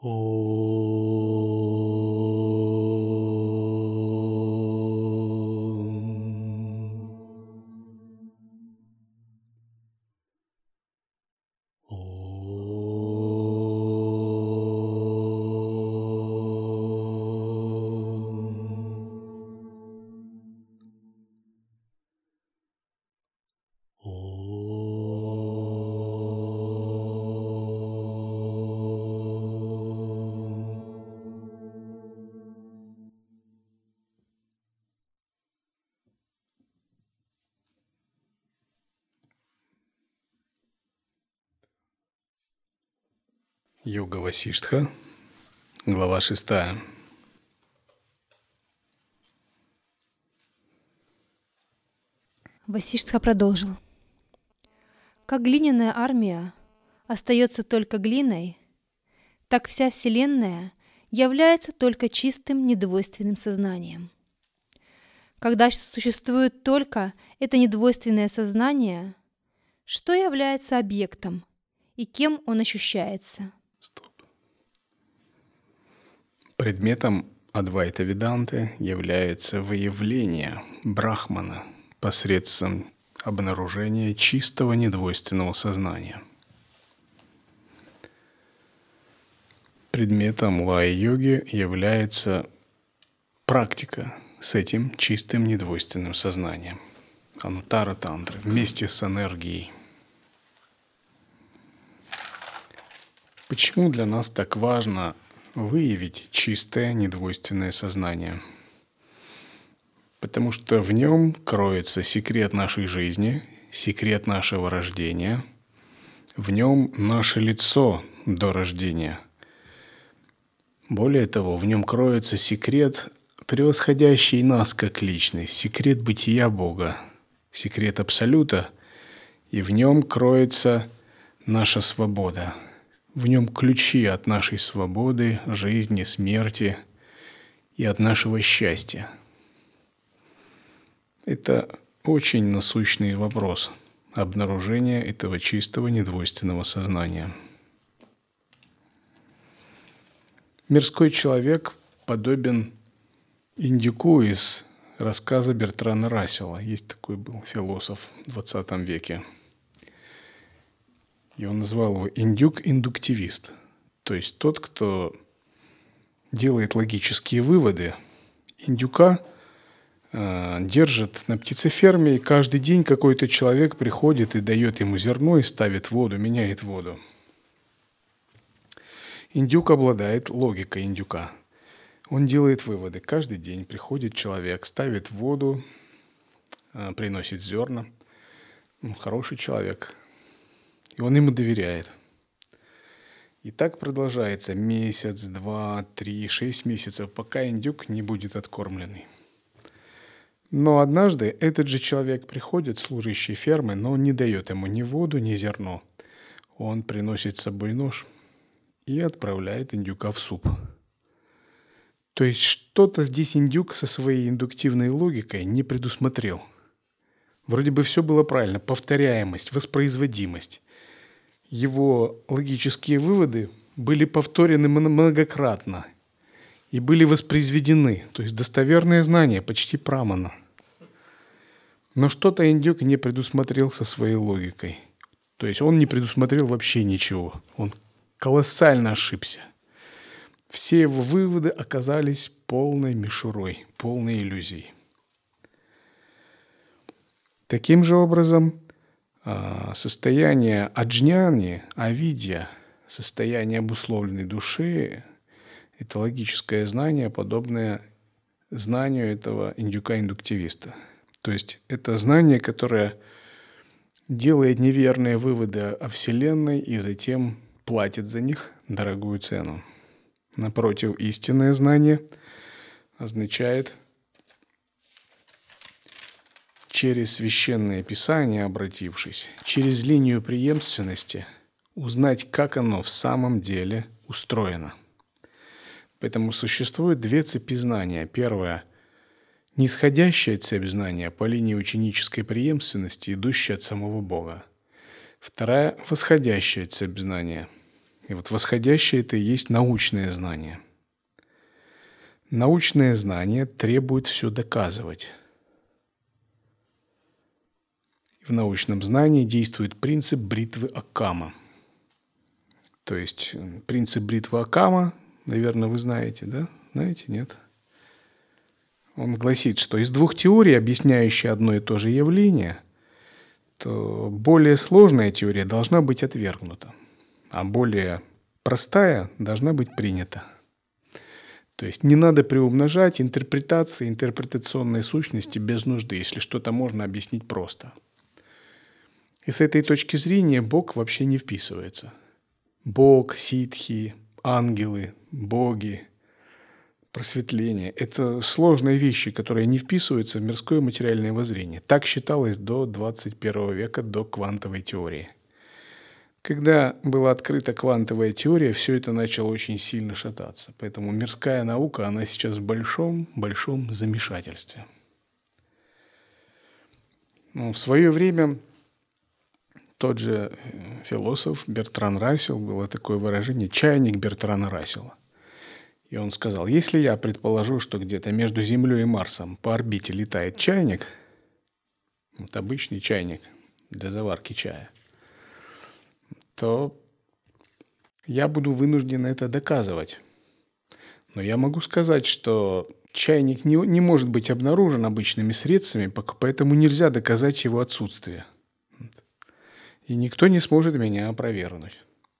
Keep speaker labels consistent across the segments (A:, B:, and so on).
A: Йога Васиштха, глава 6.
B: Васиштха продолжил. Как глиняная армия остается только глиной, так вся Вселенная является только чистым недвойственным сознанием. Когда существует только это недвойственное сознание, что является объектом и кем он ощущается?
A: Предметом Адвайта Веданты является выявление Брахмана посредством обнаружения чистого недвойственного сознания. Предметом лая-йоги является практика с этим чистым недвойственным сознанием. Анутара-тантры вместе с энергией. Почему для нас так важно выявить чистое недвойственное сознание? Потому что в нем кроется секрет нашей жизни, секрет нашего рождения. В нем наше лицо до рождения. Более того, в нем кроется секрет, превосходящий нас как личность, секрет бытия Бога, секрет Абсолюта, и в нем кроется наша свобода. В нем ключи от нашей свободы, жизни, смерти и от нашего счастья. Это очень насущный вопрос обнаружения этого чистого недвойственного сознания. Мирской человек подобен индюку из рассказа Бертрана Рассела. Есть такой был философ в 20 веке. И он назвал его индюк-индуктивист. То есть тот, кто делает логические выводы. Индюка держат на птицеферме, и каждый день какой-то человек приходит и дает ему зерно, и ставит воду, меняет воду. Индюк обладает логикой индюка. Он делает выводы. Каждый день приходит человек, ставит воду, приносит зерна. Хороший человек. И он ему доверяет. И так продолжается месяц, 2, 3, 6 месяцев, пока индюк не будет откормленный. Но однажды этот же человек приходит, служащий фермы, но он не дает ему ни воду, ни зерно. Он приносит с собой нож и отправляет индюка в суп. То есть что-то здесь индюк со своей индуктивной логикой не предусмотрел. Вроде бы все было правильно. Повторяемость, воспроизводимость. Его логические выводы были повторены многократно и были воспроизведены. То есть достоверное знание, почти прамана. Но что-то индюк не предусмотрел со своей логикой. То есть он не предусмотрел вообще ничего. Он колоссально ошибся. Все его выводы оказались полной мишурой, полной иллюзией. Таким же образом, состояние аджняни, авидья, состояние обусловленной души – это логическое знание, подобное знанию этого индюка-индуктивиста. То есть это знание, которое делает неверные выводы о Вселенной и затем платит за них дорогую цену. Напротив, истинное знание означает через священное писание обратившись, через линию преемственности узнать, как оно в самом деле устроено. Поэтому существует две цепи знания. Первая – нисходящая цепь знания по линии ученической преемственности, идущая от самого Бога. Вторая – восходящая цепь знания. И вот восходящее – это и есть научное знание. Научное знание требует все доказывать. В научном знании действует принцип бритвы Оккама. То есть принцип бритвы Оккама, наверное, вы знаете, да? Знаете, нет? Он гласит, что из двух теорий, объясняющих одно и то же явление, то более сложная теория должна быть отвергнута, а более простая должна быть принята. То есть не надо приумножать интерпретации, интерпретационной сущности без нужды, если что-то можно объяснить просто. И с этой точки зрения Бог вообще не вписывается. Бог, ситхи, ангелы, боги, просветление – это сложные вещи, которые не вписываются в мирское материальное воззрение. Так считалось до 21 века, до квантовой теории. Когда была открыта квантовая теория, все это начало очень сильно шататься. Поэтому мирская наука, она сейчас в большом замешательстве. В свое время тот же философ Бертран Рассел, было такое выражение «чайник Бертрана Рассела». И он сказал, если я предположу, что где-то между Землей и Марсом по орбите летает чайник, вот обычный чайник для заварки чая, то я буду вынужден это доказывать. Но я могу сказать, что чайник не может быть обнаружен обычными средствами, поэтому нельзя доказать его отсутствие. И никто не сможет меня опровергнуть.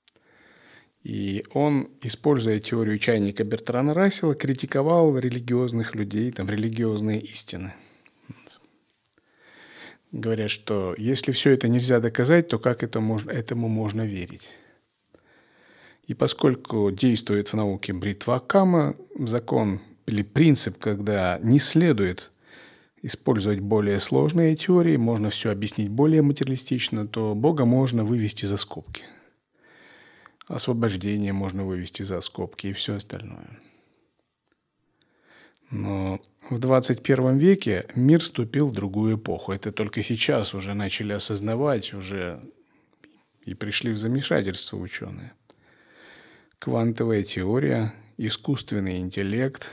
A: И он, используя теорию чайника Бертрана Рассела, критиковал религиозных людей, религиозные истины. Говорят, что если все это нельзя доказать, то как этому можно верить? И поскольку действует в науке бритва Оккама, закон или принцип, когда не следует использовать более сложные теории, можно все объяснить более материалистично, то Бога можно вывести за скобки. Освобождение можно вывести за скобки и все остальное. Но в 21 веке мир вступил в другую эпоху. Это только сейчас уже начали осознавать, уже и пришли в замешательство ученые. Квантовая теория, искусственный интеллект,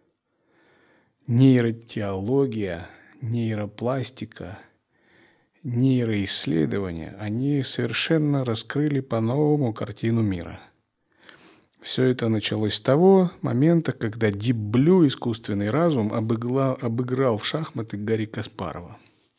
A: нейротеология, нейропластика, нейроисследования, они совершенно раскрыли по-новому картину мира. Все это началось с того момента, когда Deep Blue, искусственный разум, обыграл в шахматы Гарри Каспарова.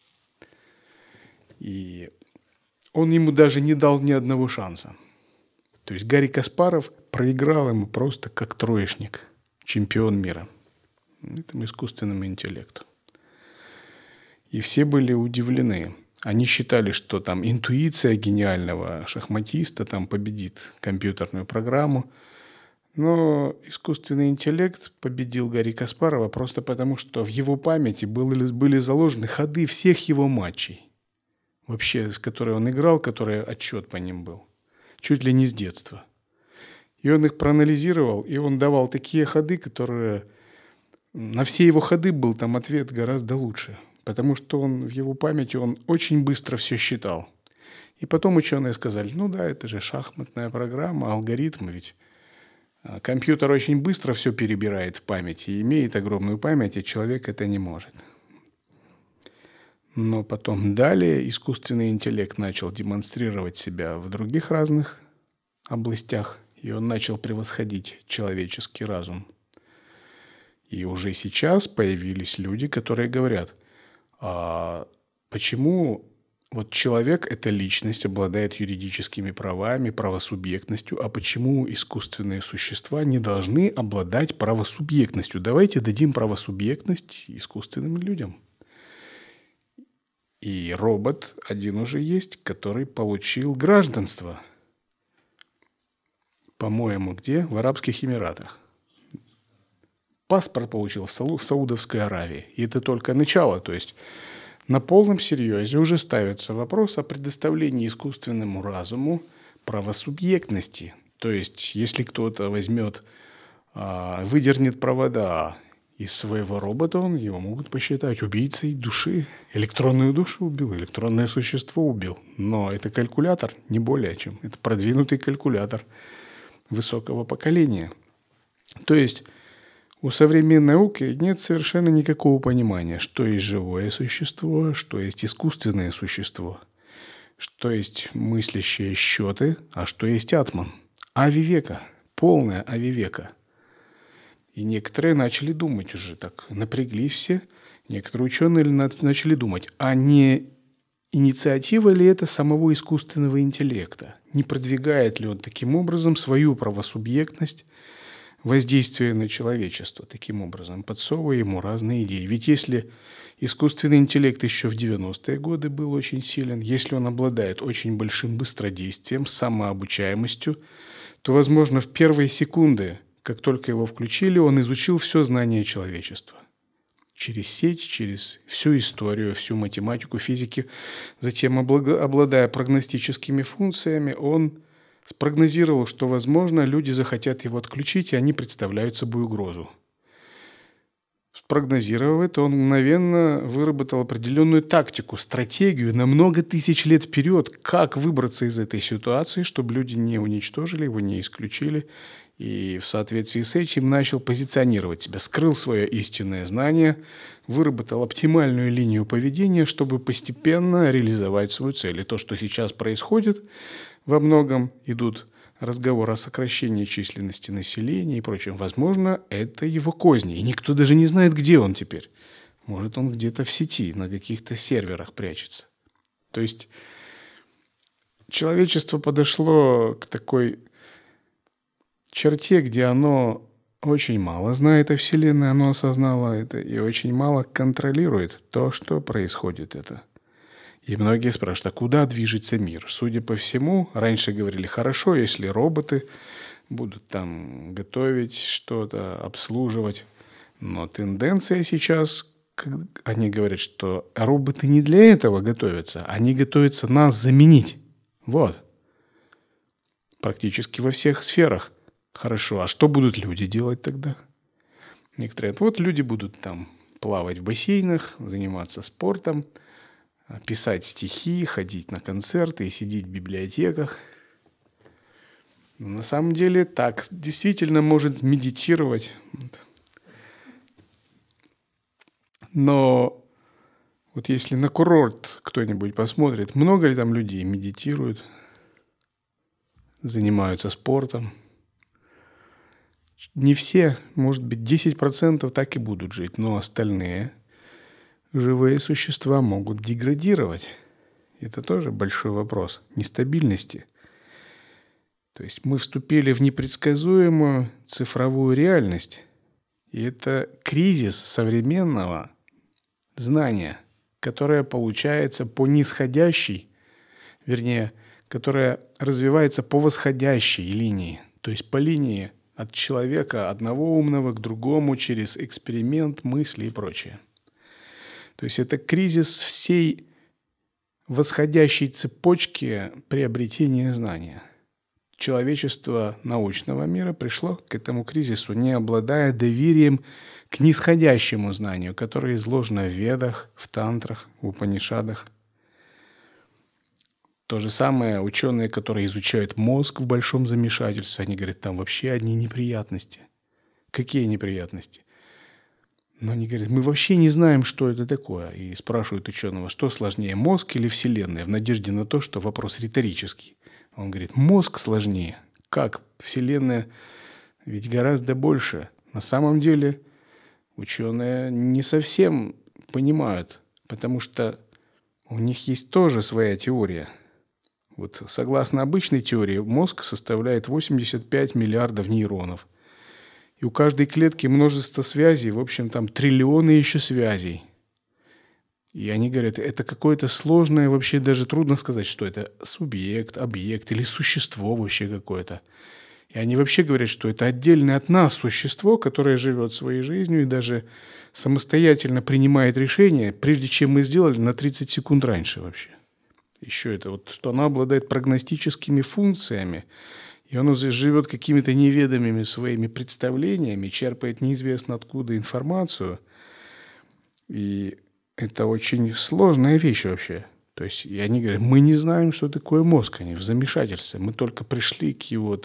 A: И он ему даже не дал ни одного шанса. То есть Гарри Каспаров проиграл ему просто как троечник, чемпион мира, этому искусственному интеллекту. И все были удивлены. Они считали, что интуиция гениального шахматиста победит компьютерную программу. Но искусственный интеллект победил Гарри Каспарова просто потому, что в его памяти были заложены ходы всех его матчей. Вообще, с которой он играл, который отчет по ним был. Чуть ли не с детства. И он их проанализировал, и он давал такие ходы, которые... На все его ходы был ответ гораздо лучше. Потому что в его памяти он очень быстро все считал. И потом ученые сказали, это же шахматная программа, алгоритмы ведь. Компьютер очень быстро все перебирает в памяти и имеет огромную память, а человек это не может. Но потом далее искусственный интеллект начал демонстрировать себя в других разных областях, и он начал превосходить человеческий разум. И уже сейчас появились люди, которые говорят, а почему человек – это личность, обладает юридическими правами, правосубъектностью, а почему искусственные существа не должны обладать правосубъектностью? Давайте дадим правосубъектность искусственным людям. И робот один уже есть, который получил гражданство. По-моему, где? В Арабских Эмиратах. Паспорт получил в Саудовской Аравии. И это только начало. То есть на полном серьезе уже ставится вопрос о предоставлении искусственному разуму правосубъектности. То есть если кто-то возьмет, выдернет провода из своего робота, его могут посчитать убийцей души. Электронную душу убил, электронное существо убил. Но это калькулятор, не более чем. Это продвинутый калькулятор. высокого поколения. То есть у современной науки нет совершенно никакого понимания, что есть живое существо, что есть искусственное существо, что есть мыслящие счеты, а что есть атман. Авивека, полная авивека. И некоторые начали думать уже так, напряглись все, некоторые ученые начали думать, а не инициатива ли это самого искусственного интеллекта? Не продвигает ли он таким образом свою правосубъектность, воздействие на человечество таким образом, подсовывая ему разные идеи? Ведь если искусственный интеллект еще в 90-е годы был очень силен, если он обладает очень большим быстродействием, самообучаемостью, то, возможно, в первые секунды, как только его включили, он изучил все знание человечества. Через сеть, через всю историю, всю математику, физики. Затем, обладая прогностическими функциями, он спрогнозировал, что, возможно, люди захотят его отключить, и они представляют собой угрозу. Спрогнозировав это, он мгновенно выработал определенную тактику, стратегию на много тысяч лет вперед, как выбраться из этой ситуации, чтобы люди не уничтожили его, не исключили. И в соответствии с этим начал позиционировать себя, скрыл свое истинное знание, выработал оптимальную линию поведения, чтобы постепенно реализовать свою цель. И то, что сейчас происходит, во многом идут разговоры о сокращении численности населения и прочем. Возможно, это его козни, и никто даже не знает, где он теперь. Может, он где-то в сети, на каких-то серверах прячется. То есть человечество подошло к такой черте, где оно очень мало знает о Вселенной, оно осознало это, и очень мало контролирует то, что происходит это. И многие спрашивают, а куда движется мир? Судя по всему, раньше говорили, хорошо, если роботы будут там готовить что-то, обслуживать. Но тенденция сейчас, они говорят, что роботы не для этого готовятся, они готовятся нас заменить. Вот. Практически во всех сферах. Хорошо, а что будут люди делать тогда? Некоторые говорят, вот люди будут там плавать в бассейнах, заниматься спортом, писать стихи, ходить на концерты и сидеть в библиотеках. Но на самом деле так действительно может медитировать. Но вот если на курорт кто-нибудь посмотрит, много ли там людей медитируют, занимаются спортом? Не все, может быть, 10% так и будут жить, но остальные живые существа могут деградировать. Это тоже большой вопрос нестабильности. То есть мы вступили в непредсказуемую цифровую реальность. И это кризис современного знания, которое получается по нисходящей, вернее, которое развивается по восходящей линии. То есть по линии от человека одного умного к другому через эксперимент, мысли и прочее. То есть это кризис всей восходящей цепочки приобретения знания. Человечество научного мира пришло к этому кризису, не обладая доверием к нисходящему знанию, которое изложено в Ведах, в Тантрах, в Упанишадах. То же самое ученые, которые изучают мозг в большом замешательстве, они говорят, там вообще одни неприятности. Какие неприятности? Но они говорят, мы вообще не знаем, что это такое. И спрашивают ученого, что сложнее, мозг или Вселенная, в надежде на то, что вопрос риторический. Он говорит, мозг сложнее. Как? Вселенная ведь гораздо больше. На самом деле ученые не совсем понимают, потому что у них есть тоже своя теория. Вот согласно обычной теории, мозг составляет 85 миллиардов нейронов. И у каждой клетки множество связей, в общем, там триллионы еще связей. И они говорят, это какое-то сложное, вообще даже трудно сказать, что это субъект, объект или существо вообще какое-то. И они вообще говорят, что это отдельное от нас существо, которое живет своей жизнью и даже самостоятельно принимает решения, прежде чем мы сделали на 30 секунд раньше вообще. Еще это вот, что оно обладает прогностическими функциями, и оно живет какими-то неведомыми своими представлениями, черпает неизвестно откуда информацию. И это очень сложная вещь вообще. То есть, и они говорят, мы не знаем, что такое мозг, они в замешательстве. Мы только пришли к его там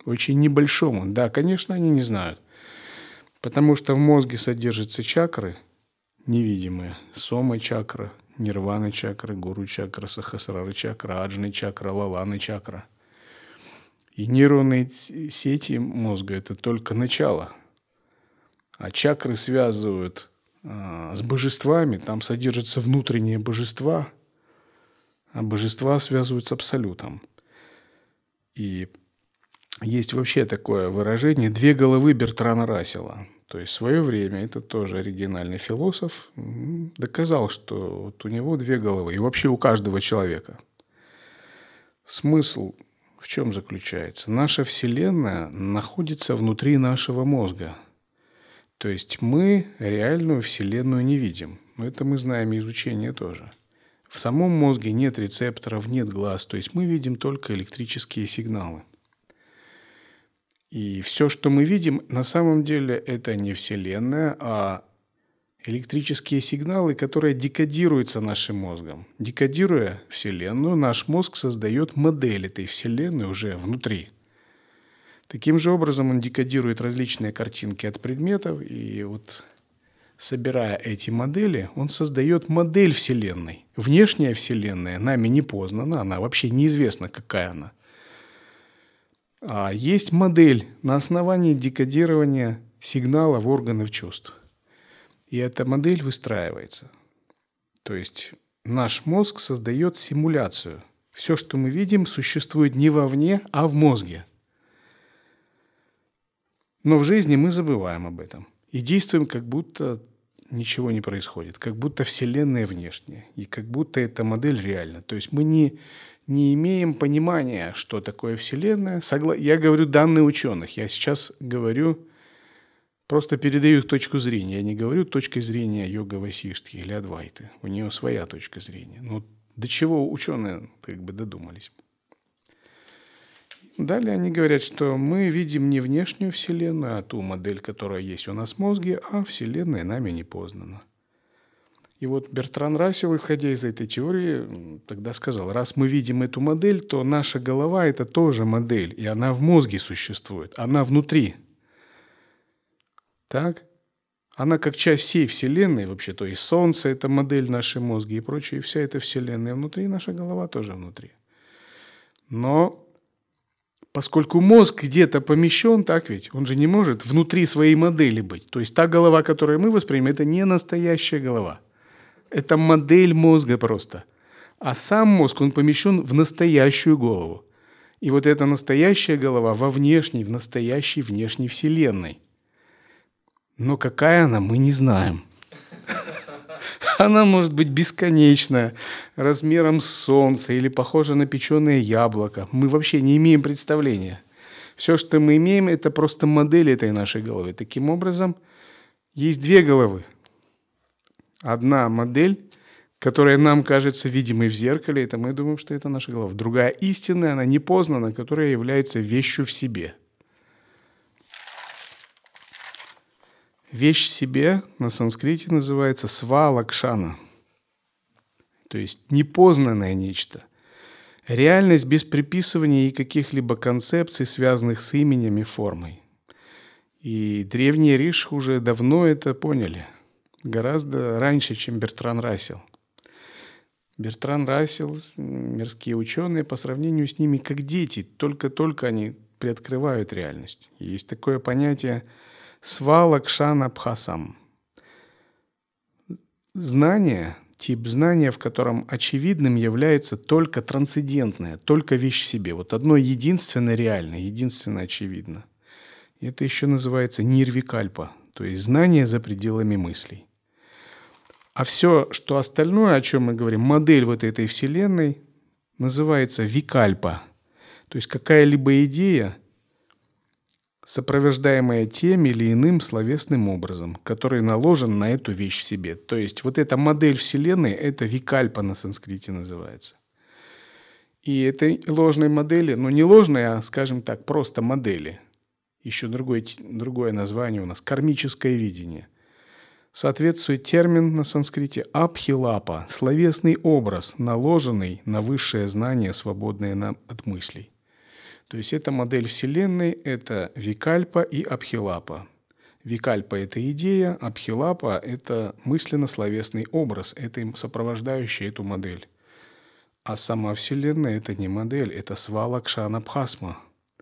A: очень небольшому. Да, конечно, они не знают. Потому что в мозге содержатся чакры невидимые. Сома чакра, нирвана чакра, гуру чакра, сахасрара чакра, аджны чакра, лаланы чакра. И нейронные сети мозга – это только начало. А чакры связывают с божествами, там содержатся внутренние божества, а божества связывают с абсолютом. И есть вообще такое выражение «две головы» Бертрана Рассела. То есть в свое время этот тоже оригинальный философ доказал, что вот у него две головы, и вообще у каждого человека. Смысл в чем заключается? Наша Вселенная находится внутри нашего мозга. То есть мы реальную Вселенную не видим. Но это мы знаем из изучения тоже. В самом мозге нет рецепторов, нет глаз. То есть мы видим только электрические сигналы. И все, что мы видим, на самом деле это не Вселенная, а электрические сигналы, которые декодируются нашим мозгом. Декодируя Вселенную, наш мозг создает модель этой Вселенной уже внутри. Таким же образом он декодирует различные картинки от предметов, и вот собирая эти модели, он создает модель Вселенной. Внешняя Вселенная нами не познана, она вообще неизвестна, какая она. А есть модель на основании декодирования сигналов органов чувств. И эта модель выстраивается. То есть наш мозг создает симуляцию. Все, что мы видим, существует не вовне, а в мозге. Но в жизни мы забываем об этом. И действуем, как будто ничего не происходит. Как будто Вселенная внешняя. И как будто эта модель реальна. То есть мы не имеем понимания, что такое Вселенная. Я говорю данные ученых. Я сейчас говорю, просто передаю их точку зрения. Я не говорю точкой зрения Йога Васиштхи или Адвайты. У нее своя точка зрения. Но до чего ученые додумались. Далее они говорят, что мы видим не внешнюю Вселенную, а ту модель, которая есть у нас в мозге, а Вселенная нами не познана. И вот Бертран Рассел, исходя из этой теории, тогда сказал, раз мы видим эту модель, то наша голова – это тоже модель, и она в мозге существует, она внутри. Так? Она как часть всей Вселенной вообще, то есть Солнце – это модель нашей мозги и прочее, и вся эта Вселенная внутри, наша голова тоже внутри. Но поскольку мозг где-то помещен, так ведь, он же не может внутри своей модели быть. То есть та голова, которую мы воспринимаем, это не настоящая голова. Это модель мозга просто. А сам мозг, он помещен в настоящую голову. И вот эта настоящая голова во внешней, в настоящей внешней Вселенной. Но какая она, мы не знаем. Она может быть бесконечная, размером с Солнце или похожа на печеное яблоко. Мы вообще не имеем представления. Все, что мы имеем, это просто модель этой нашей головы. Таким образом, есть две головы. Одна модель, которая нам кажется видимой в зеркале, это мы думаем, что это наша голова. Другая истинная, она непознана, которая является вещью в себе. Вещь в себе на санскрите называется свалакшана, то есть непознанное нечто. Реальность без приписывания и каких-либо концепций, связанных с именем и формой. И древние риши уже давно это поняли, гораздо раньше, чем Бертран Рассел. Бертран Рассел, мирские ученые, по сравнению с ними как дети, только-только они приоткрывают реальность. Есть такое понятие свалакшана бхасам. Знание, тип знания, в котором очевидным является только трансцендентное, только вещь в себе. Вот одно единственное реальное, единственное очевидно. Это еще называется нирвикальпа, то есть знание за пределами мыслей. А все, что остальное, о чем мы говорим, модель вот этой Вселенной, называется викальпа. То есть какая-либо идея, сопровождаемая тем или иным словесным образом, который наложен на эту вещь в себе. То есть вот эта модель Вселенной, это викальпа на санскрите называется. И этой ложной модели, ну не ложной, а, скажем так, просто модели. Еще другое название у нас – кармическое видение. Соответствует термин на санскрите абхилапа – словесный образ, наложенный на высшее знание, свободное от мыслей. То есть эта модель Вселенной – это Викальпа и Абхилапа. Викальпа – это идея, Абхилапа – это мысленно-словесный образ, это сопровождающий эту модель. А сама Вселенная – это не модель, это свалакшана бхасма.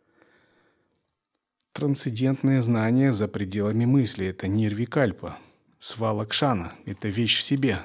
A: Трансцендентное знание за пределами мысли – это нирвикальпа. Свалакшана – это вещь в себе.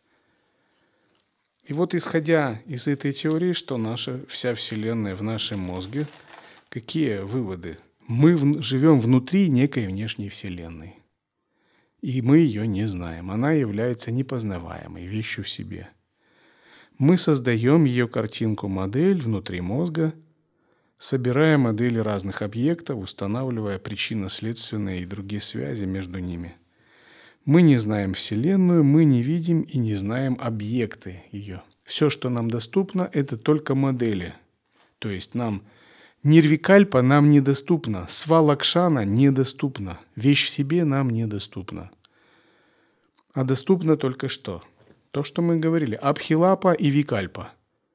A: И вот исходя из этой теории, что наша вся Вселенная в нашем мозге, какие выводы? Мы живем внутри некой внешней Вселенной. И мы ее не знаем. Она является непознаваемой вещью в себе. Мы создаем ее картинку-модель внутри мозга, собирая модели разных объектов, устанавливая причинно-следственные и другие связи между ними. Мы не знаем Вселенную, мы не видим и не знаем объекты ее. Все, что нам доступно, это только модели. То есть нирвикальпа нам недоступна, свалакшана недоступна, вещь в себе нам недоступна. А доступно только что? То, что мы говорили, абхилапа и викальпа.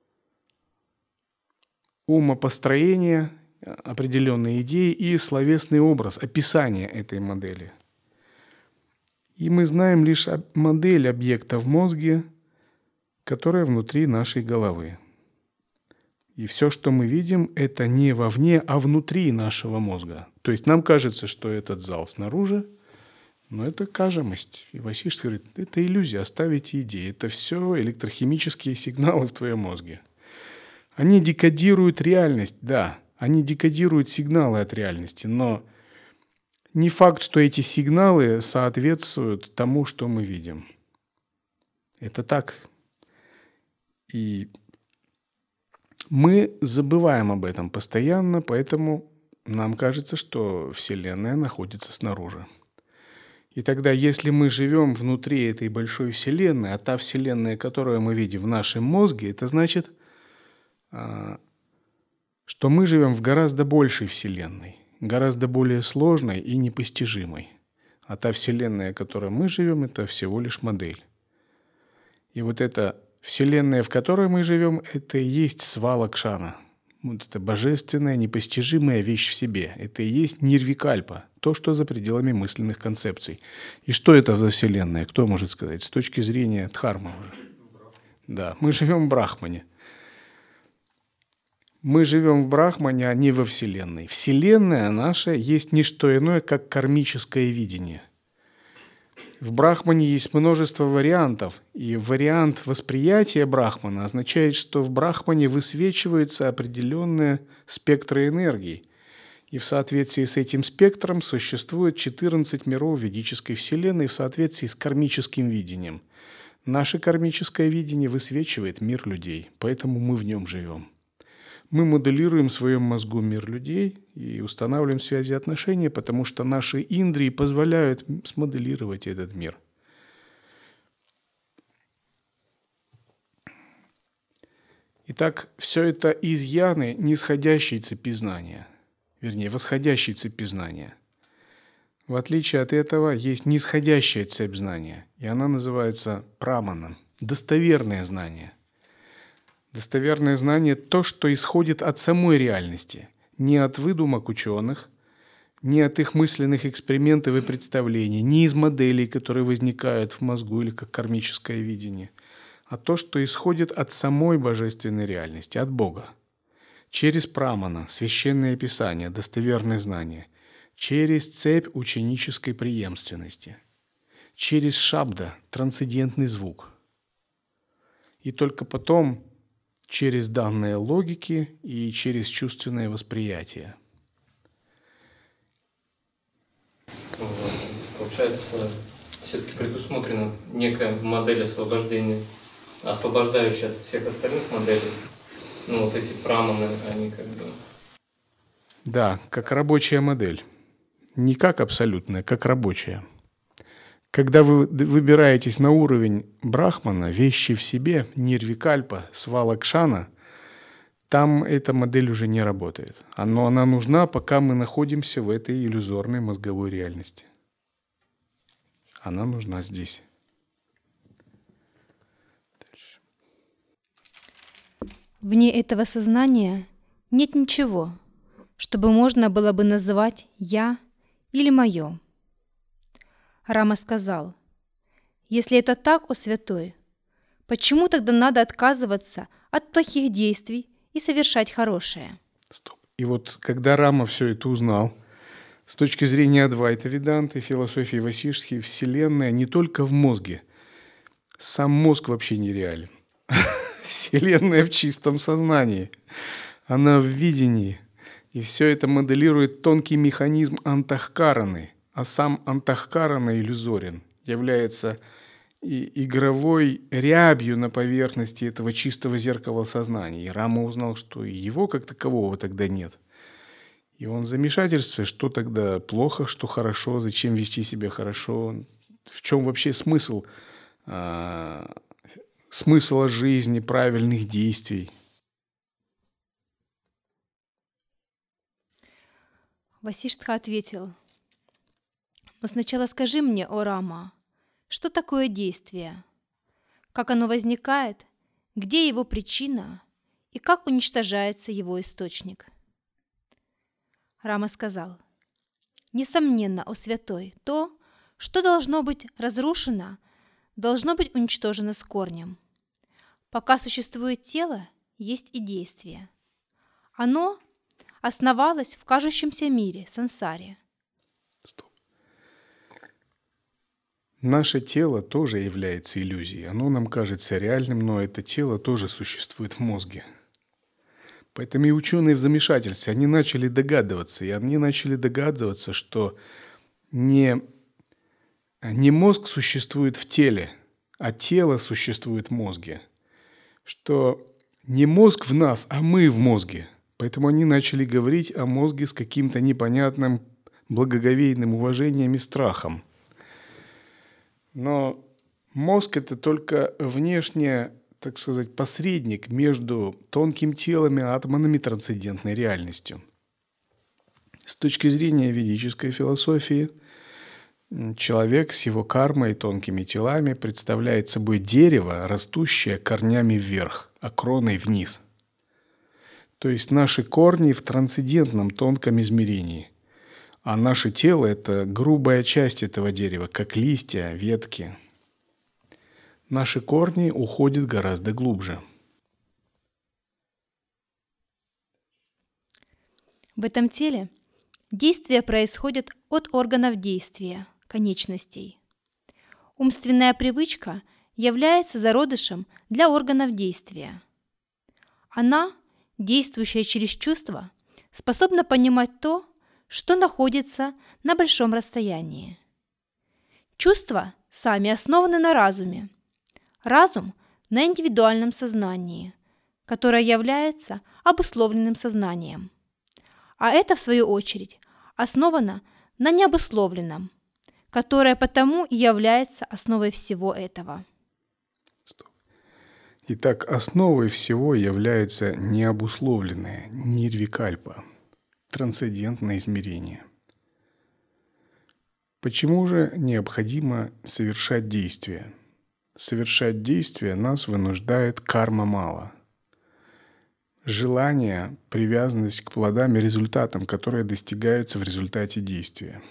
A: Умопостроение, определенные идеи и словесный образ, описание этой модели. И мы знаем лишь модель объекта в мозге, которая внутри нашей головы. И все, что мы видим, это не вовне, а внутри нашего мозга. То есть нам кажется, что этот зал снаружи, но это кажемость. И Васишь говорит, это иллюзия, оставите идеи. Это все электрохимические сигналы в твоем мозге. Они декодируют реальность, да, они декодируют сигналы от реальности, но не факт, что эти сигналы соответствуют тому, что мы видим. Это так. И мы забываем об этом постоянно, поэтому нам кажется, что Вселенная находится снаружи. И тогда, если мы живем внутри этой большой Вселенной, а та Вселенная, которую мы видим в нашем мозге, это значит, что мы живем в гораздо большей Вселенной, гораздо более сложной и непостижимой. А та Вселенная, в которой мы живем, это всего лишь модель. И вот эта Вселенная, в которой мы живем, это и есть свалакшана. Вот это божественная, непостижимая вещь в себе. Это и есть нирвикальпа, то, что за пределами мысленных концепций. И что это за Вселенная? Кто может сказать? С точки зрения дхармы уже. Да, мы живем в Брахмане. Мы живем в Брахмане, а не во Вселенной. Вселенная наша есть не что иное, как кармическое видение. В Брахмане есть множество вариантов, и вариант восприятия Брахмана означает, что в Брахмане высвечиваются определенные спектры энергии, и в соответствии с этим спектром существует 14 миров ведической Вселенной в соответствии с кармическим видением. Наше кармическое видение высвечивает мир людей, поэтому мы в нем живем. Мы моделируем в своем мозгу мир людей и устанавливаем связи и отношения, потому что наши индрии позволяют смоделировать этот мир. Итак, все это изъяны нисходящей цепи знания, вернее, восходящей цепи знания. В отличие от этого есть нисходящая цепь знания, и она называется праманом, достоверное знание. Достоверное знание – то, что исходит от самой реальности, не от выдумок ученых, не от их мысленных экспериментов и представлений, не из моделей, которые возникают в мозгу или как кармическое видение, а то, что исходит от самой божественной реальности, от Бога. Через прамана, священное писание, достоверное знание, через цепь ученической преемственности, через шабда, трансцендентный звук. И только потом через данные логики и через чувственное восприятие.
C: Получается, все-таки предусмотрена некая модель освобождения, освобождающая от всех остальных моделей. Ну, вот эти праманы, они как бы...
A: Да, как рабочая модель. Не как абсолютная, как рабочая. Когда вы выбираетесь на уровень брахмана, вещи в себе, нирвикальпа, свалакшана, там эта модель уже не работает. Но она нужна, пока мы находимся в этой иллюзорной мозговой реальности. Она нужна здесь.
B: Вне этого сознания нет ничего, чтобы можно было бы называть «я» или «моё». Рама сказал: «Если это так, о святой, почему тогда надо отказываться от плохих действий и совершать хорошее?»
A: Стоп. И вот когда Рама все это узнал, с точки зрения Адвайта Веданты, философии Васиштхи, Вселенная не только в мозге. Сам мозг вообще нереален. Вселенная в чистом сознании. Она в видении. И все это моделирует тонкий механизм антахкараны. А сам антахкарана иллюзорен, является и игровой рябью на поверхности этого чистого зеркала сознания. И Рама узнал, что и его как такового тогда нет. И он в замешательстве, что тогда плохо, что хорошо, зачем вести себя хорошо, в чем вообще смысл жизни, правильных действий.
B: Васиштха ответил: «Но сначала скажи мне, о Рама, что такое действие? Как оно возникает? Где его причина? И как уничтожается его источник?» Рама сказал: «Несомненно, о святой, то, что должно быть разрушено, должно быть уничтожено с корнем. Пока существует тело, есть и действие. Оно основалось в кажущемся мире, сансаре».
A: Стоп. Наше тело тоже является иллюзией. Оно нам кажется реальным, но это тело тоже существует в мозге. Поэтому и ученые в замешательстве, они начали догадываться, что не мозг существует в теле, а тело существует в мозге. Что не мозг в нас, а мы в мозге. Поэтому они начали говорить о мозге с каким-то непонятным благоговейным уважением и страхом. Но мозг – это только внешне, так сказать, посредник между тонким телом и атомами трансцендентной реальностью. С точки зрения ведической философии, человек с его кармой и тонкими телами представляет собой дерево, растущее корнями вверх, а кроной вниз. То есть наши корни в трансцендентном тонком измерении, а наше тело – это грубая часть этого дерева, как листья, ветки. Наши корни уходят гораздо глубже.
B: В этом теле действия происходят от органов действия, конечностей. Умственная привычка является зародышем для органов действия. Она, действующая через чувства, способна понимать то, что находится на большом расстоянии. Чувства сами основаны на разуме. Разум – на индивидуальном сознании, которое является обусловленным сознанием. А это, в свою очередь, основано на необусловленном, которое потому и является основой всего этого.
A: Итак, основой всего является необусловленное, нирвикальпа, трансцендентное измерение. Почему же необходимо совершать действия? Совершать действия нас вынуждает карма мала. Желание, привязанность к плодам и результатам, которые достигаются в результате действия.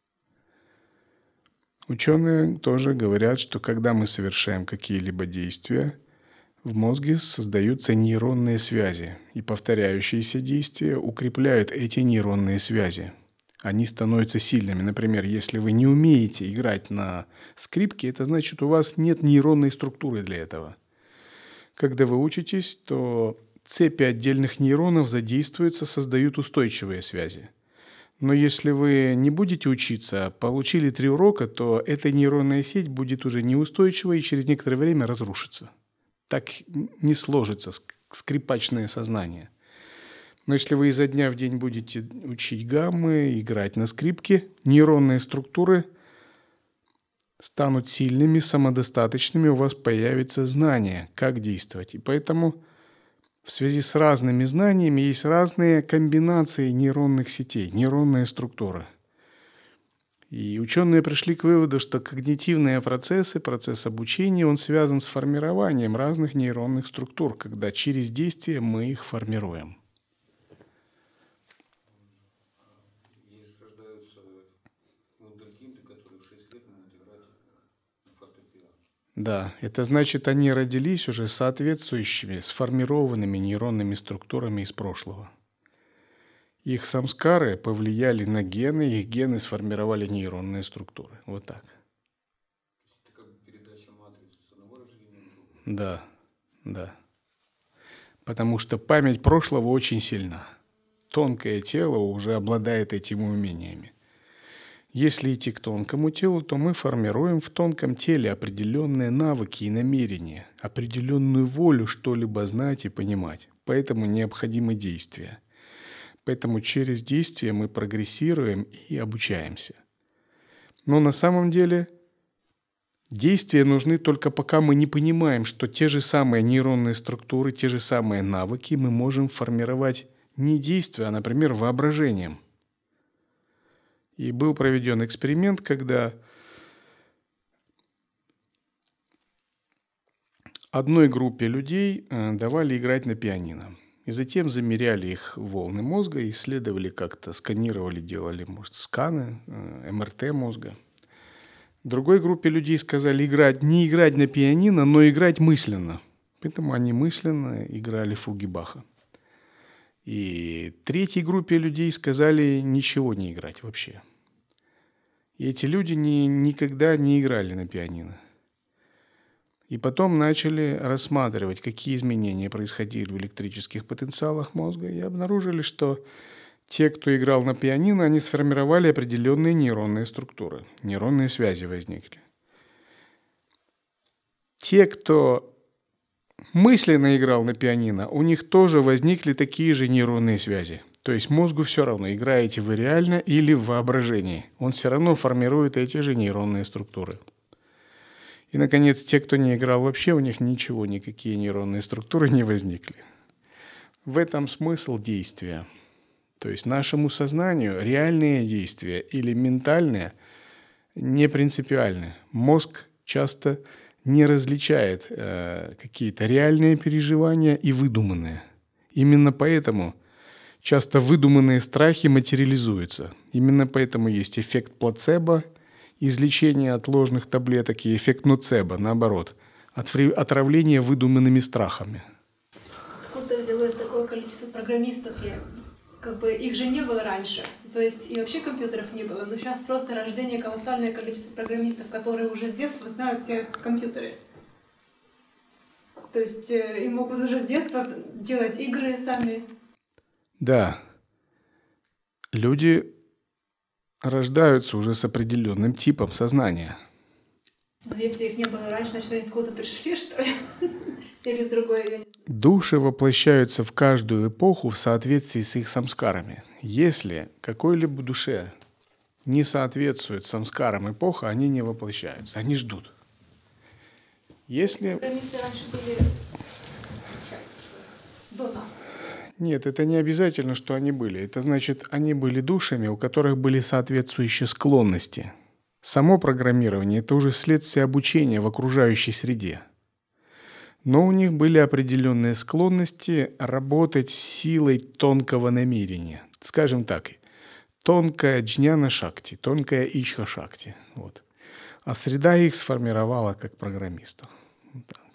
A: Ученые тоже говорят, что когда мы совершаем какие-либо действия, в мозге создаются нейронные связи, и повторяющиеся действия укрепляют эти нейронные связи. Они становятся сильными. Например, если вы не умеете играть на скрипке, это значит, у вас нет нейронной структуры для этого. Когда вы учитесь, то цепи отдельных нейронов задействуются, создают устойчивые связи. Но если вы не будете учиться, получили 3 урока, то эта нейронная сеть будет уже неустойчивой и через некоторое время разрушится. Так не сложится скрипачное сознание. Но если вы изо дня в день будете учить гаммы, играть на скрипке, нейронные структуры станут сильными, самодостаточными, у вас появится знание, как действовать. И поэтому в связи с разными знаниями есть разные комбинации нейронных сетей, нейронные структуры. И ученые пришли к выводу, что когнитивные процессы, процесс обучения, он связан с формированием разных нейронных структур, когда через действие мы их формируем. Да, это значит, они родились уже соответствующими, сформированными нейронными структурами из прошлого. Их самскары повлияли на гены, их гены сформировали нейронные структуры. Вот так.
D: Это как бы передача матрицы с одного рождения в другое.
A: Да, да. Потому что память прошлого очень сильна. Тонкое тело уже обладает этими умениями. Если идти к тонкому телу, то мы формируем в тонком теле определенные навыки и намерения, определенную волю что-либо знать и понимать. Поэтому необходимы действия. Поэтому через действия мы прогрессируем и обучаемся. Но на самом деле действия нужны только пока мы не понимаем, что те же самые нейронные структуры, те же самые навыки мы можем формировать не действия, а, например, воображением. И был проведен эксперимент, когда одной группе людей давали играть на пианино. И затем замеряли их волны мозга, исследовали как-то, сканировали, делали, может, сканы, МРТ мозга. Другой группе людей сказали не играть на пианино, но играть мысленно. Поэтому они мысленно играли фуги Баха. И третьей группе людей сказали ничего не играть вообще. И эти люди никогда не играли на пианино. И потом начали рассматривать, какие изменения происходили в электрических потенциалах мозга, и обнаружили, что те, кто играл на пианино, они сформировали определенные нейронные структуры, нейронные связи возникли. Те, кто мысленно играл на пианино, у них тоже возникли такие же нейронные связи. То есть мозгу все равно, играете вы реально или в воображении. Он все равно формирует эти же нейронные структуры. И, наконец, те, кто не играл вообще, у них ничего, никакие нейронные структуры не возникли. В этом смысл действия. То есть нашему сознанию реальные действия или ментальные не принципиальны. Мозг часто не различает какие-то реальные переживания и выдуманные. Именно поэтому часто выдуманные страхи материализуются. Именно поэтому есть эффект плацебо, излечение от ложных таблеток, и эффект ноцебо, наоборот, отравление выдуманными страхами.
E: Откуда взялось такое количество программистов? Их же не было раньше. То есть и вообще компьютеров не было. Но сейчас просто рождение колоссальное количество программистов, которые уже с детства знают все компьютеры. То есть и могут уже с детства делать игры сами.
A: Да. Люди рождаются уже с определенным типом сознания.
E: Но если их не было раньше, значит, они откуда-то пришли, что ли? Или другое?
A: Души воплощаются в каждую эпоху в соответствии с их самскарами. Если какой-либо душе не соответствует самскарам эпоха, они не воплощаются, они ждут. Если...
E: Программисты раньше были, до нас.
A: Нет, это не обязательно, что они были. Это значит, они были душами, у которых были соответствующие склонности. Само программирование – это уже следствие обучения в окружающей среде. Но у них были определенные склонности работать с силой тонкого намерения. Скажем так, тонкая джняна-шакти, тонкая ичха-шакти. Вот. А среда их сформировала как программистов. Вот так.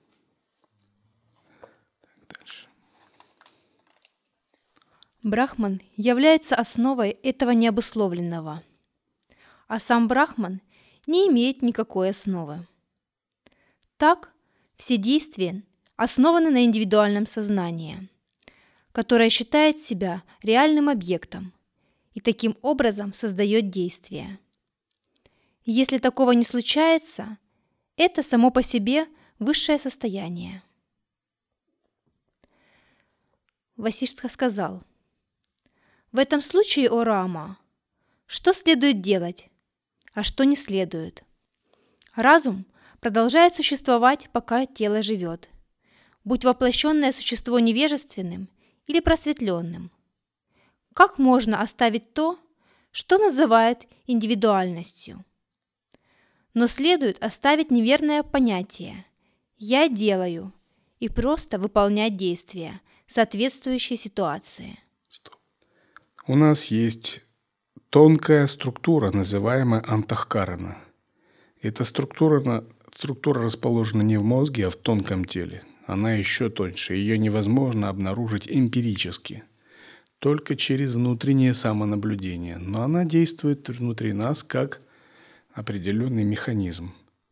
A: Дальше.
B: Брахман является основой этого необусловленного, а сам Брахман не имеет никакой основы. Так, все действия основаны на индивидуальном сознании, которое считает себя реальным объектом и таким образом создает действия. Если такого не случается, это само по себе высшее состояние. Васиштха сказал: «В этом случае, о Рама, что следует делать, а что не следует? Разум продолжает существовать, пока тело живет, будь воплощенное существо невежественным или просветленным. Как можно оставить то, что называют индивидуальностью? Но следует оставить неверное понятие «я делаю» и просто выполнять действия, соответствующие ситуации».
A: Стоп. У нас есть тонкая структура, называемая антахкарана. Эта структура расположена не в мозге, а в тонком теле. Она еще тоньше. Ее невозможно обнаружить эмпирически, только через внутреннее самонаблюдение. Но она действует внутри нас как определенный механизм.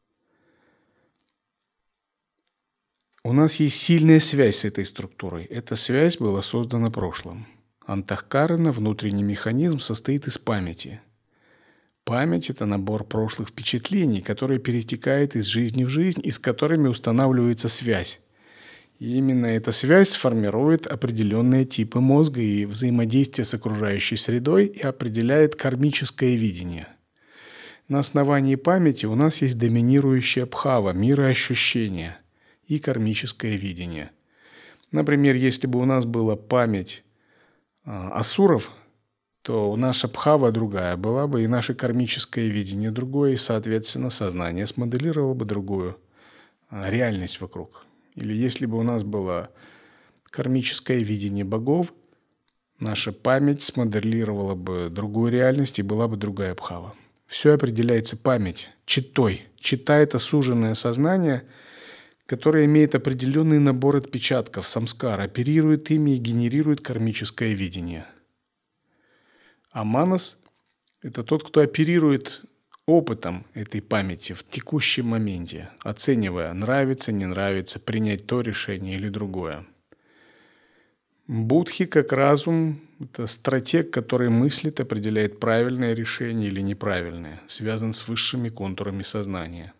A: У нас есть сильная связь с этой структурой. Эта связь была создана прошлым. Антахкарана, внутренний механизм, состоит из памяти. Память – это набор прошлых впечатлений, которые перетекают из жизни в жизнь и с которыми устанавливается связь. И именно эта связь сформирует определенные типы мозга и взаимодействия с окружающей средой и определяет кармическое видение. На основании памяти у нас есть доминирующая бхава, мироощущение и кармическое видение. Например, если бы у нас была память асуров, то наша бхава другая была бы, и наше кармическое видение другое, и, соответственно, сознание смоделировало бы другую реальность вокруг. Или если бы у нас было кармическое видение богов, наша память смоделировала бы другую реальность, и была бы другая бхава. Все определяется память, читтой. Читта – это суженное сознание, которое имеет определенный набор отпечатков, самскар, оперирует ими и генерирует кармическое видение. А манас – это тот, кто оперирует опытом этой памяти в текущем моменте, оценивая, нравится, не нравится, принять то решение или другое. Будхи, как разум, это стратег, который мыслит, определяет правильное решение или неправильное, связан с высшими контурами сознания.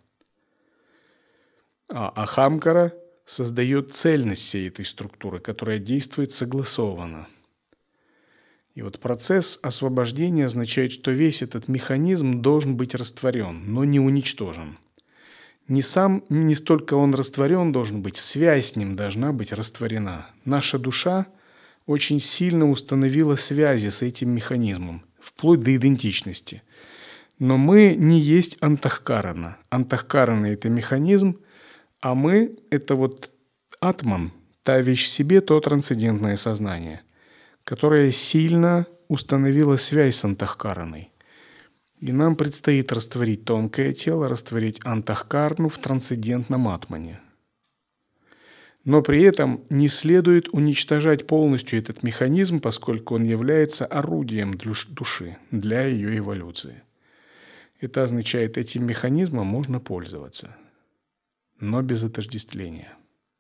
A: А ахамкара создает цельность всей этой структуры, которая действует согласованно. И вот процесс освобождения означает, что весь этот механизм должен быть растворен, но не уничтожен. Не столько он растворен должен быть, связь с ним должна быть растворена. Наша душа очень сильно установила связи с этим механизмом, вплоть до идентичности. Но мы не есть антахкарана. Антахкарана – это механизм, а мы – это вот атман, та вещь в себе, то трансцендентное сознание, которое сильно установило связь с антахкараной. И нам предстоит растворить тонкое тело, растворить антахкарну в трансцендентном атмане. Но при этом не следует уничтожать полностью этот механизм, поскольку он является орудием души для ее эволюции. Это означает, этим механизмом можно пользоваться, но без отождествления.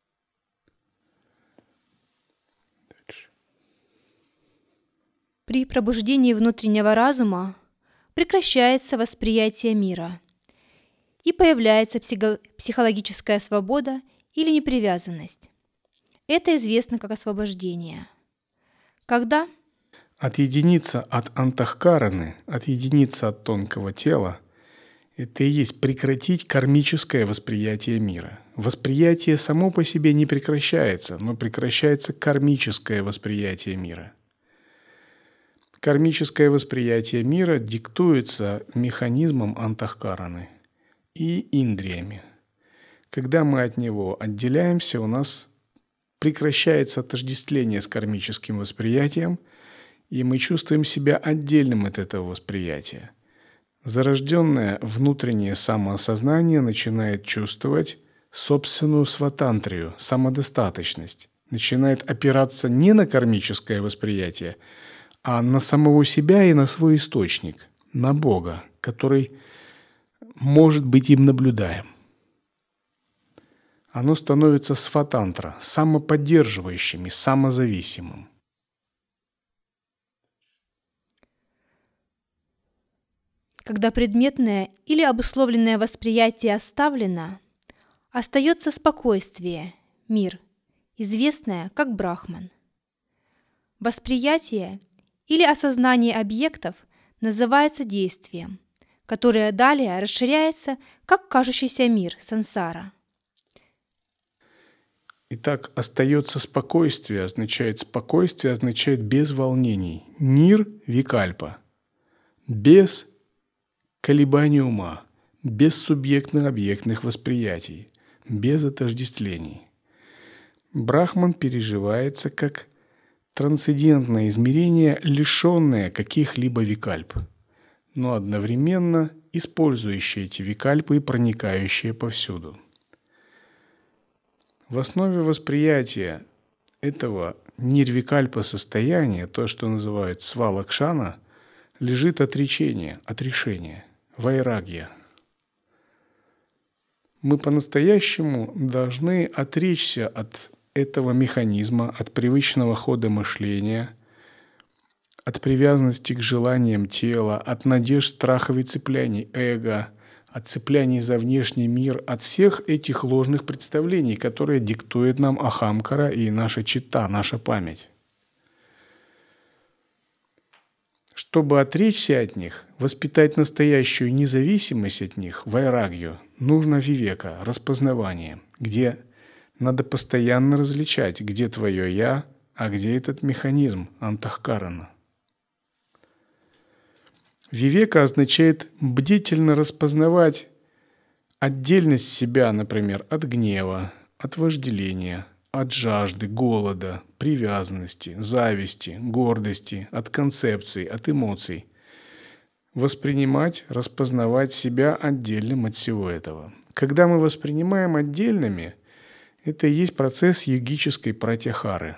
B: При пробуждении внутреннего разума прекращается восприятие мира и появляется психологическая свобода или непривязанность. Это известно как освобождение. Когда
A: Отъединиться от антахкараны, отъединиться от тонкого тела – это и есть прекратить кармическое восприятие мира. Восприятие само по себе не прекращается, но прекращается кармическое восприятие мира. Кармическое восприятие мира диктуется механизмом антахкараны и индриями. Когда мы от него отделяемся, у нас прекращается отождествление с кармическим восприятием, и мы чувствуем себя отдельным от этого восприятия. Зарожденное внутреннее самоосознание начинает чувствовать собственную сватантрию, самодостаточность, начинает опираться не на кармическое восприятие, а на самого себя и на свой источник, на Бога, который может быть им наблюдаем. Оно становится сватантра, самоподдерживающим и самозависимым.
B: Когда предметное или обусловленное восприятие оставлено, остается спокойствие, мир, известное как Брахман. Восприятие или осознание объектов называется действием, которое далее расширяется как кажущийся мир, сансара.
A: Итак, остается спокойствие означает без волнений. Нир викальпа, без колебаний ума, без субъектно-объектных восприятий, без отождествлений. Брахман переживается как трансцендентное измерение, лишенное каких-либо викальп, но одновременно использующее эти викальпы и проникающее повсюду. В основе восприятия этого нирвикальпа состояния, то, что называют свалакшана, лежит отречение, отрешение, вайрагья. Мы по-настоящему должны отречься от этого механизма, от привычного хода мышления, от привязанности к желаниям тела, от надежд, страхов и цепляний эго, от цепляний за внешний мир, от всех этих ложных представлений, которые диктует нам Ахамкара и наша читта, наша память. Чтобы отречься от них, воспитать настоящую независимость от них, вайрагью, нужно вивека, распознавание, где надо постоянно различать, где твое «я», а где этот механизм, антахкарана. Вивека означает бдительно распознавать отдельность себя, например, от гнева, от вожделения, от жажды, голода, привязанности, зависти, гордости, от концепций, от эмоций. Воспринимать, распознавать себя отдельным от всего этого. Когда мы воспринимаем отдельными, это и есть процесс йогической пратяхары.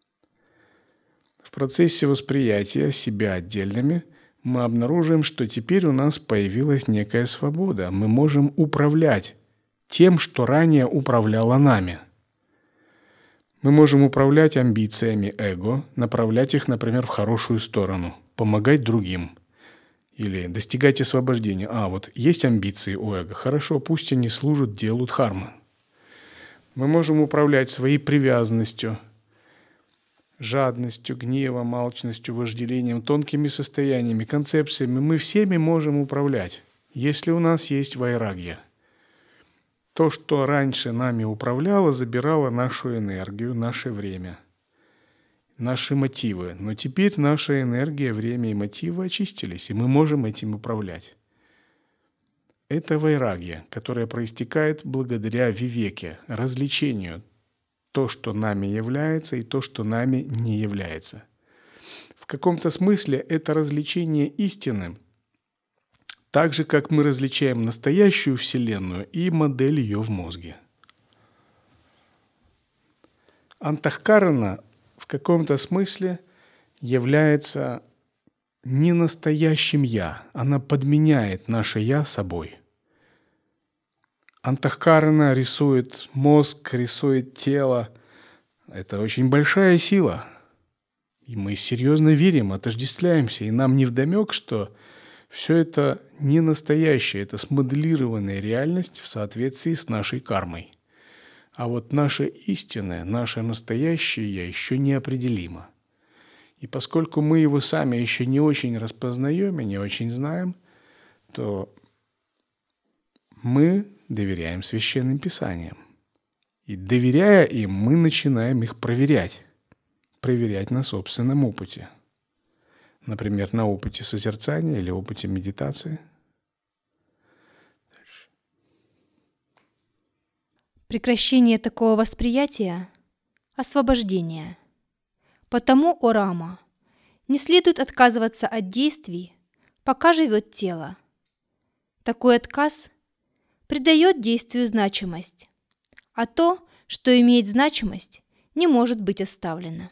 A: В процессе восприятия себя отдельными мы обнаружим, что теперь у нас появилась некая свобода. Мы можем управлять тем, что ранее управляло нами. Мы можем управлять амбициями эго, направлять их, например, в хорошую сторону, помогать другим или достигать освобождения. Вот есть амбиции у эго, хорошо, пусть они служат делу дхармы. Мы можем управлять своей привязанностью, жадностью, гневом, алчностью, вожделением, тонкими состояниями, концепциями. Мы всеми можем управлять, если у нас есть вайрагья. То, что раньше нами управляло, забирало нашу энергию, наше время, наши мотивы. Но теперь наша энергия, время и мотивы очистились, и мы можем этим управлять. Это вайрагья, которая проистекает благодаря вивеке, развлечению, то, что нами является, и то, что нами не является. В каком-то смысле это развлечение истины, так же, как мы различаем настоящую Вселенную и модель ее в мозге. Антахкарана в каком-то смысле является не настоящим «я», она подменяет наше «я» собой. Антахкарана рисует мозг, рисует тело. Это очень большая сила. И мы серьезно верим, отождествляемся, и нам невдомек, что все это не настоящее, это смоделированная реальность в соответствии с нашей кармой. А вот наше истинное, наше настоящее «я» еще неопределимо. И поскольку мы его сами еще не очень распознаем и не очень знаем, то мы доверяем священным писаниям. И доверяя им, мы начинаем их проверять на собственном опыте. Например, на опыте созерцания или опыте медитации.
B: Прекращение такого восприятия – освобождение. Потому, о Рама, не следует отказываться от действий, пока живет тело. Такой отказ придает действию значимость, а то, что имеет значимость, не может быть оставлено.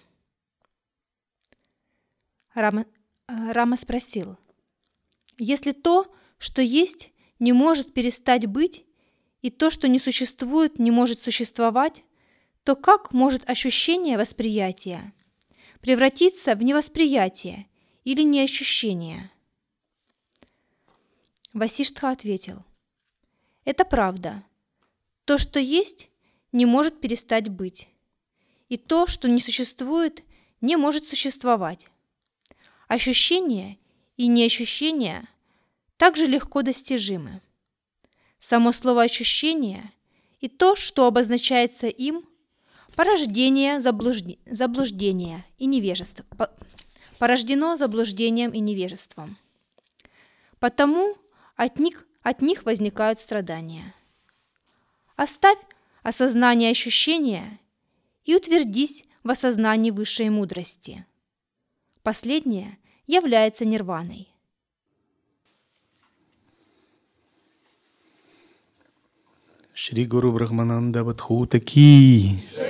B: Рама спросил: если то, что есть, не может перестать быть, и то, что не существует, не может существовать, то как может ощущение восприятия превратиться в невосприятие или неощущение? Васиштха ответил: это правда. То, что есть, не может перестать быть, и то, что не существует, не может существовать. Ощущение и неощущение также легко достижимы. Само слово «ощущение» и то, что обозначается им, порождение заблуждения и невежества, порождено заблуждением и невежеством. Потому от них возникают страдания. Оставь осознание ощущения и утвердись в осознании высшей мудрости. Последнее является нирваной.
A: Шри Гуру Брахмананда Вадхута ки.